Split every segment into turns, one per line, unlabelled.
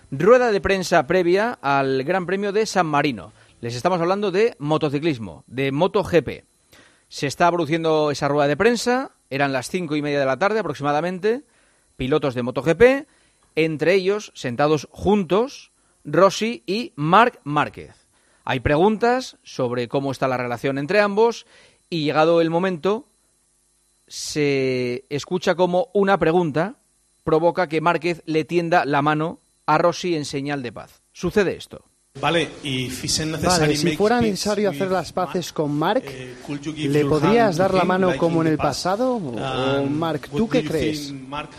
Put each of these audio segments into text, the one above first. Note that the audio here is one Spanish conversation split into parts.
Rueda de prensa previa al Gran Premio de San Marino. Les estamos hablando de motociclismo, de MotoGP. Se está produciendo esa rueda de prensa, eran las 5:30 de la tarde aproximadamente, pilotos de MotoGP, entre ellos, sentados juntos, Rossi y Marc Márquez. Hay preguntas sobre cómo está la relación entre ambos y llegado el momento se escucha como una pregunta provoca que Márquez le tienda la mano a Rossi en señal de paz. Sucede esto.
Vale, si fuera necesario hacer las paces con Marc, ¿le podrías dar la mano como en el pasado? ¿O Marc, tú qué crees?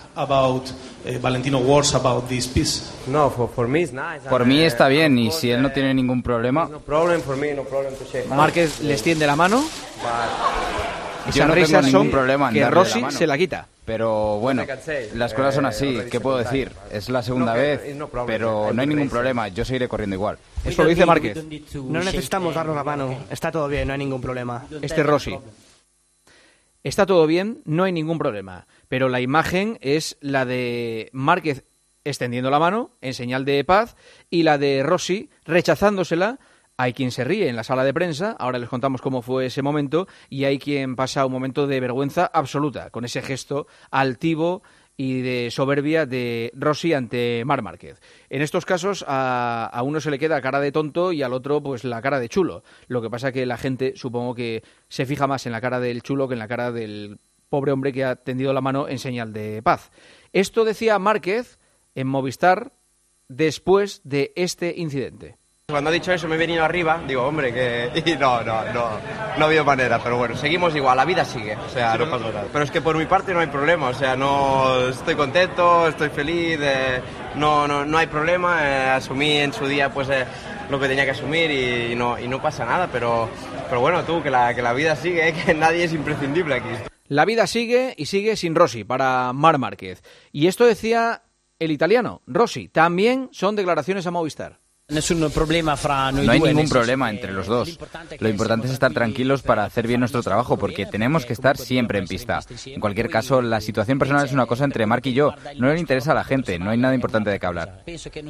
No, por mí está bien, y si él no tiene ningún problema.
Márquez les tiende la mano.
Yo no tengo ningún problema en
que
darle
Rossi
la mano.
se la quita.
Pero bueno, las cosas son así, ¿qué puedo decir? Es la segunda vez, pero no hay ningún problema, yo seguiré corriendo igual.
Eso lo dice Márquez.
No necesitamos darnos la mano, está todo bien, no hay ningún problema.
Este Rossi. Está todo bien, no hay ningún problema. Pero la imagen es la de Márquez extendiendo la mano en señal de paz y la de Rossi rechazándosela. Hay quien se ríe en la sala de prensa, ahora les contamos cómo fue ese momento, y hay quien pasa un momento de vergüenza absoluta con ese gesto altivo y de soberbia de Rossi ante Marc Márquez. En estos casos a uno se le queda cara de tonto y al otro pues la cara de chulo. Lo que pasa que la gente supongo que se fija más en la cara del chulo que en la cara del pobre hombre que ha tendido la mano en señal de paz. Esto decía Márquez en Movistar después de este incidente.
Cuando ha dicho eso me he venido arriba, digo, hombre, que... Y no ha habido manera, pero bueno, seguimos igual, la vida sigue, o sea, no pasa nada. Pero es que por mi parte no hay problema, o sea, no estoy contento, estoy feliz, no hay problema, asumí en su día pues lo que tenía que asumir y no pasa nada, pero bueno, tú, que la vida sigue, que nadie es imprescindible aquí.
La vida sigue y sigue sin Rossi para Marc Márquez. Y esto decía el italiano, Rossi, también son declaraciones a Movistar.
No hay ningún problema entre los dos. Lo importante es estar tranquilos para hacer bien nuestro trabajo, porque tenemos que estar siempre en pista. En cualquier caso, la situación personal es una cosa entre Marc y yo. No le interesa a la gente, no hay nada importante de qué hablar.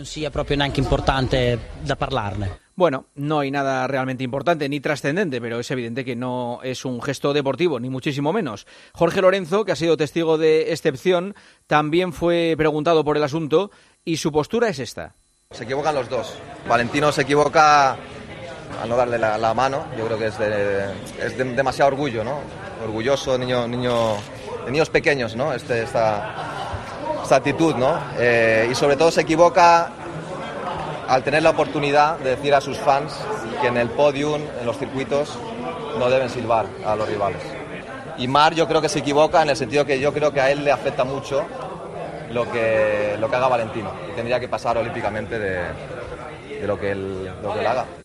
Bueno, no hay nada realmente importante ni trascendente, pero es evidente que no es un gesto deportivo, ni muchísimo menos. Jorge Lorenzo, que ha sido testigo de excepción, también fue preguntado por el asunto y su postura es esta.
Se equivocan los dos. Valentino se equivoca al no darle la mano. Yo creo que es demasiado orgullo, ¿no? Orgulloso, de niños pequeños, ¿no? Esta actitud, ¿no? Y sobre todo se equivoca al tener la oportunidad de decir a sus fans que en el podium, en los circuitos, no deben silbar a los rivales. Y Marc yo creo que se equivoca en el sentido que yo creo que a él le afecta mucho lo que haga Valentino, y tendría que pasar olímpicamente de lo que él haga.